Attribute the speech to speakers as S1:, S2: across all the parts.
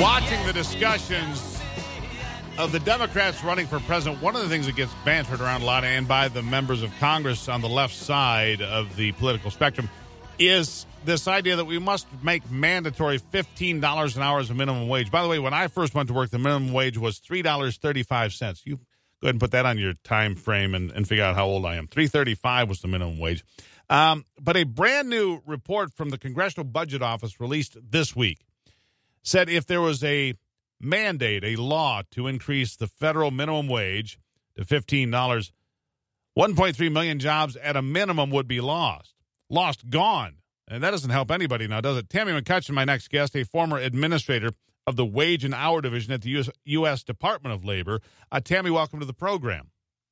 S1: Watching the discussions of the Democrats running for president, one of the things that gets bantered around a lot and by the members of Congress on the left side of the political spectrum is this idea that we must make mandatory $15 an hour as a minimum wage. By the way, when I first went to work, the minimum wage was $3.35. You go ahead and put that on your time frame and figure out how old I am. $3.35 was the minimum wage. But a brand new report from the Congressional Budget Office released this week said if there was a mandate, a law to increase the federal minimum wage to $15, 1.3 million jobs at a minimum would be lost, gone. And that doesn't help anybody now, does it? Tammy McCutcheon, my next guest, a former administrator of the Wage and Hour Division at the U.S. Department of Labor. Tammy, welcome to the program.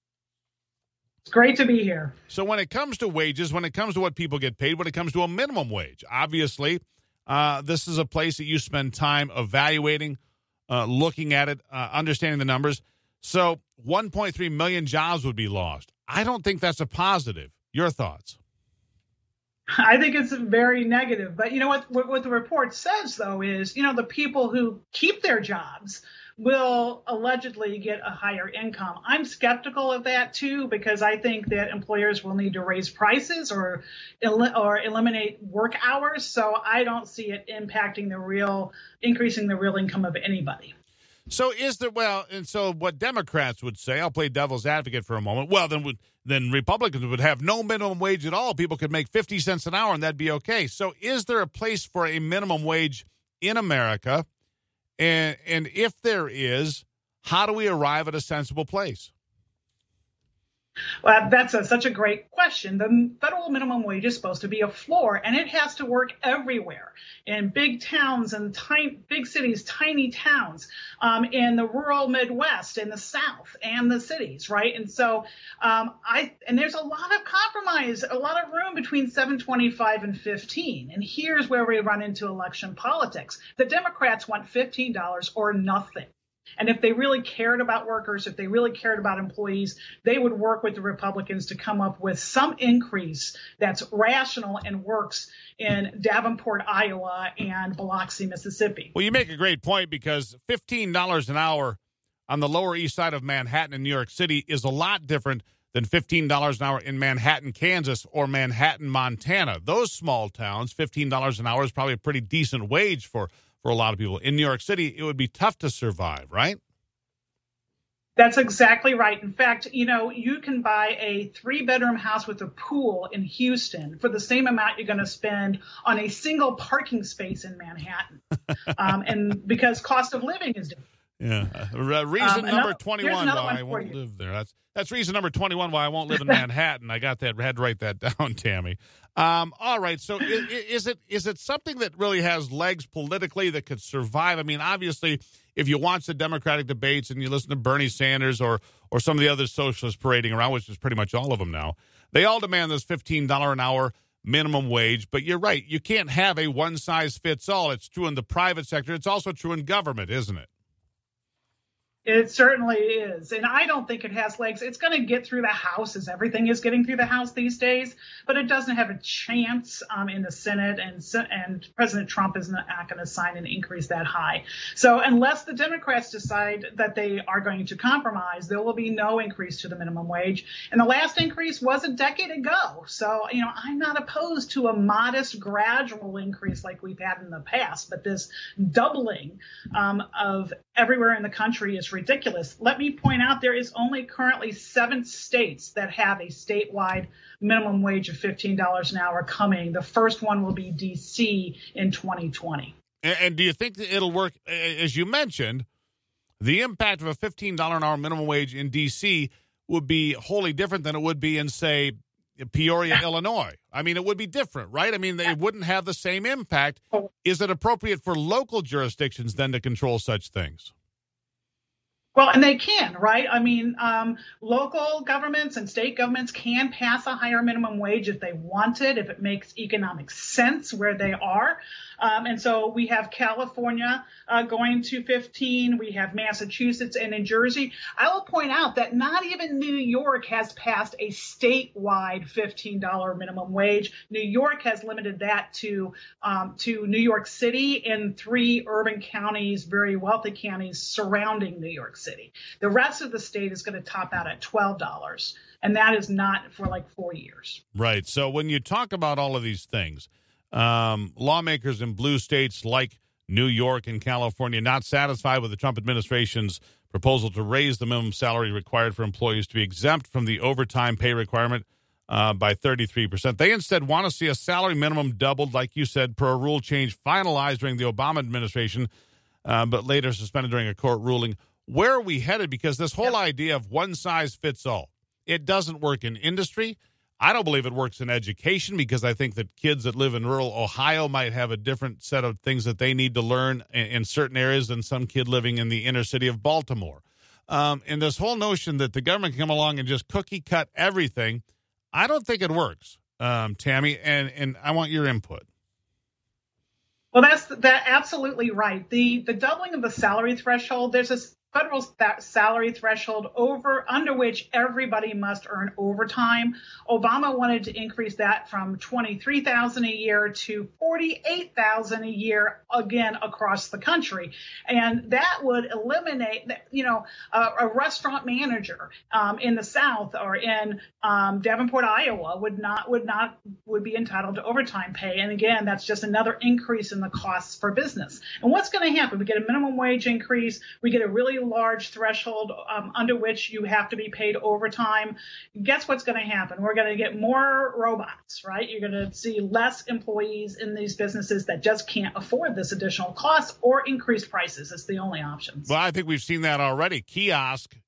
S2: It's great to be here.
S1: So when it comes to wages, when it comes to what people get paid, when it comes to a minimum wage, obviously this is a place that you spend time evaluating, looking at it, understanding the numbers. So 1.3 million jobs would be lost. I don't think that's a positive. Your thoughts?
S2: I think it's very negative. But you know what the report says, though, is, the people who keep their jobs will allegedly get a higher income. I'm skeptical of that, too, because I think that employers will need to raise prices or eliminate work hours. So I don't see it impacting increasing the real income of anybody.
S1: So so what Democrats would say, I'll play devil's advocate for a moment. Well, then Republicans would have no minimum wage at all. People could make 50 cents an hour and that'd be okay. So is there a place for a minimum wage in America? And if there is, how do we arrive at a sensible place?
S2: Well, that's such a great question. The federal minimum wage is supposed to be a floor, and it has to work everywhere in big towns and big cities, tiny towns, in the rural Midwest, in the South, and the cities, right? And so, and there's a lot of compromise, a lot of room between $7.25 and $15. And here's where we run into election politics. The Democrats want $15 or nothing. And if they really cared about workers, if they really cared about employees, they would work with the Republicans to come up with some increase that's rational and works in Davenport, Iowa, and Biloxi, Mississippi.
S1: Well, you make a great point because $15 an hour on the Lower East Side of Manhattan in New York City is a lot different than $15 an hour in Manhattan, Kansas, or Manhattan, Montana. Those small towns, $15 an hour is probably a pretty decent wage for a lot of people. In New York City, it would be tough to survive, right?
S2: That's exactly right. In fact, you can buy a 3-bedroom house with a pool in Houston for the same amount you're going to spend on a single parking space in Manhattan. And because cost of living is different.
S1: Yeah. Reason number 21 why I won't live there. That's reason number 21 why I won't live in Manhattan. I got that. Had to write that down, Tammy. All right. So is it something that really has legs politically that could survive? I mean, obviously, if you watch the Democratic debates and you listen to Bernie Sanders or some of the other socialists parading around, which is pretty much all of them now, they all demand this $15 an hour minimum wage. But you're right. You can't have a one-size-fits-all. It's true in the private sector. It's also true in government, isn't it?
S2: It certainly is. And I don't think it has legs. It's going to get through the House, as everything is getting through the House these days, but it doesn't have a chance in the Senate, and President Trump is not going to sign an increase that high. So unless the Democrats decide that they are going to compromise, there will be no increase to the minimum wage. And the last increase was a decade ago. So, I'm not opposed to a modest, gradual increase like we've had in the past, but this doubling of everywhere in the country is ridiculous. Let me point out there is only currently 7 states that have a statewide minimum wage of $15 an hour coming. The first one will be D.C. in 2020.
S1: And do you think that it'll work? As you mentioned, the impact of a $15 an hour minimum wage in D.C. would be wholly different than it would be in, say, Peoria, Illinois. I mean, it would be different, right? I mean, they wouldn't have the same impact. Is it appropriate for local jurisdictions then to control such things?
S2: Well, and they can, right? I mean, local governments and state governments can pass a higher minimum wage if they wanted, if it makes economic sense where they are. And so we have California going to 15. We have Massachusetts and New Jersey. I will point out that not even New York has passed a statewide $15 minimum wage. New York has limited that to New York City and 3 urban counties, very wealthy counties surrounding New York City. The rest of the state is going to top out at $12, and that is not for like 4 years.
S1: Right. So when you talk about all of these things, lawmakers in blue states like New York and California not satisfied with the Trump administration's proposal to raise the minimum salary required for employees to be exempt from the overtime pay requirement by 33%. They instead want to see a salary minimum doubled, like you said, per a rule change finalized during the Obama administration, but later suspended during a court ruling. Where are we headed? Because this whole idea of one size fits all, it doesn't work in industry. I don't believe it works in education, because I think that kids that live in rural Ohio might have a different set of things that they need to learn in certain areas than some kid living in the inner city of Baltimore. And this whole notion that the government can come along and just cookie cut everything, I don't think it works, Tammy, and I want your input.
S2: Well, that's absolutely right. The doubling of the salary threshold, there's a federal salary threshold under which everybody must earn overtime. Obama wanted to increase that from $23,000 a year to $48,000 a year, again, across the country. And that would eliminate, a restaurant manager in the South or in Davenport, Iowa would be entitled to overtime pay. And again, that's just another increase in the costs for business. And what's going to happen? We get a minimum wage increase. We get a really large threshold under which you have to be paid overtime. Guess what's going to happen? We're going to get more robots, right? You're going to see less employees in these businesses that just can't afford this additional cost, or increased prices. It's the only options.
S1: Well, I think we've seen that already. Kiosks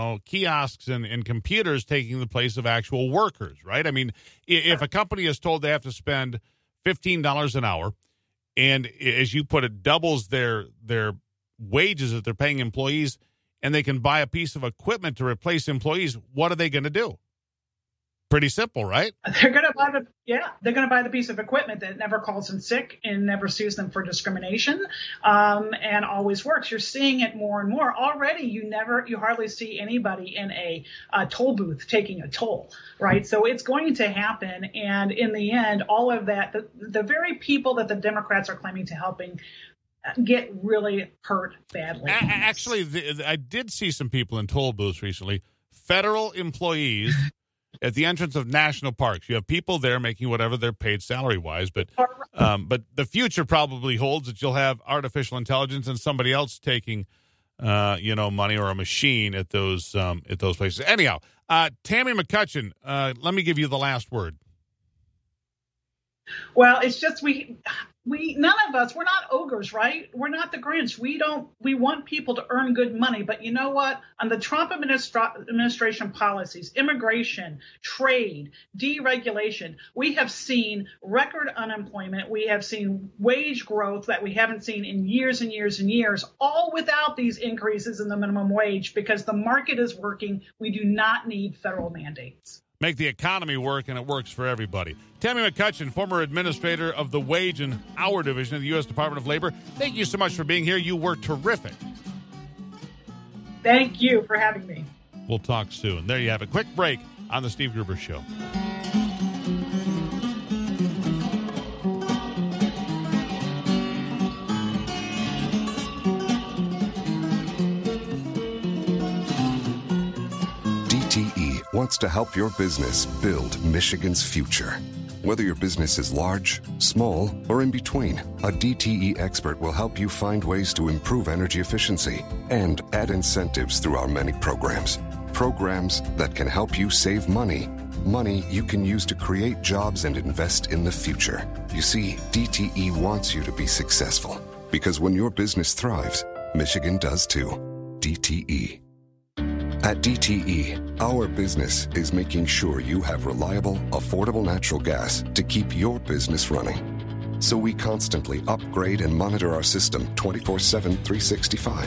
S1: and computers taking the place of actual workers, right? I mean, if a company is told they have to spend $15 an hour, and as you put it, doubles their wages that they're paying employees, and they can buy a piece of equipment to replace employees, what are they going to do? Pretty simple, right?
S2: They're going to buy the piece of equipment that never calls them sick and never sues them for discrimination, and always works. You're seeing it more and more already. You hardly see anybody in a toll booth taking a toll, right? So it's going to happen, and in the end, all of that, the very people that the Democrats are claiming to helping get really hurt badly.
S1: Actually, I did see some people in toll booths recently, federal employees at the entrance of national parks. You have people there making whatever they're paid salary-wise, but the future probably holds that you'll have artificial intelligence and somebody else taking money, or a machine at those places. Anyhow, Tammy McCutcheon, let me give you the last word.
S2: Well, it's just we none of us, we're not ogres, right? We're not the Grinch. We want people to earn good money. But you know what? On the Trump administration policies, immigration, trade, deregulation, we have seen record unemployment. We have seen wage growth that we haven't seen in years and years and years, all without these increases in the minimum wage, because the market is working. We do not need federal mandates.
S1: Make the economy work, and it works for everybody. Tammy McCutcheon, former administrator of the Wage and Hour Division of the U.S. Department of Labor, thank you so much for being here. You were terrific.
S2: Thank you for having me.
S1: We'll talk soon. There you have a quick break on The Steve Gruber Show.
S3: Wants to help your business build Michigan's future. Whether your business is large, small, or in between, a DTE expert will help you find ways to improve energy efficiency and add incentives through our many programs. Programs that can help you save money you can use to create jobs and invest in the future. You see, DTE wants you to be successful, because when your business thrives, Michigan does too. DTE. At DTE, our business is making sure you have reliable, affordable natural gas to keep your business running. So we constantly upgrade and monitor our system 24/7, 365.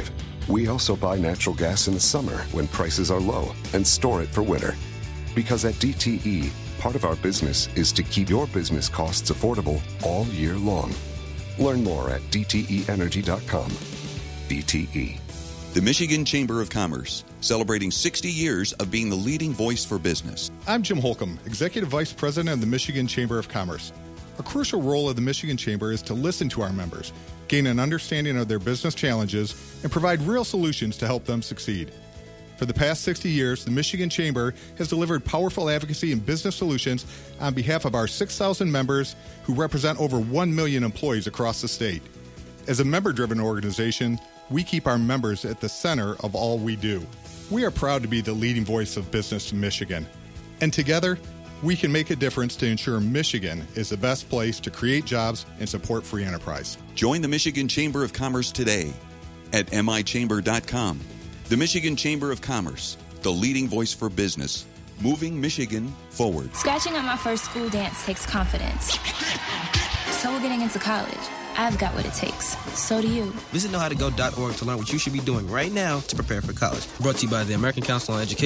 S3: We also buy natural gas in the summer when prices are low and store it for winter. Because at DTE, part of our business is to keep your business costs affordable all year long. Learn more at dteenergy.com. DTE.
S4: The Michigan Chamber of Commerce, celebrating 60 years of being the leading voice for business.
S5: I'm Jim Holcomb, Executive Vice President of the Michigan Chamber of Commerce. A crucial role of the Michigan Chamber is to listen to our members, gain an understanding of their business challenges, and provide real solutions to help them succeed. For the past 60 years, the Michigan Chamber has delivered powerful advocacy and business solutions on behalf of our 6,000 members who represent over 1 million employees across the state. As a member-driven organization, we keep our members at the center of all we do. We are proud to be the leading voice of business in Michigan. And together, we can make a difference to ensure Michigan is the best place to create jobs and support free enterprise.
S4: Join the Michigan Chamber of Commerce today at michamber.com. The Michigan Chamber of Commerce, the leading voice for business, moving Michigan forward.
S6: Scratching at my first school dance takes confidence. So will getting into college. I've got what it takes. So do you.
S7: Visit knowhowtogo.org to learn what you should be doing right now to prepare for college. Brought to you by the American Council on Education.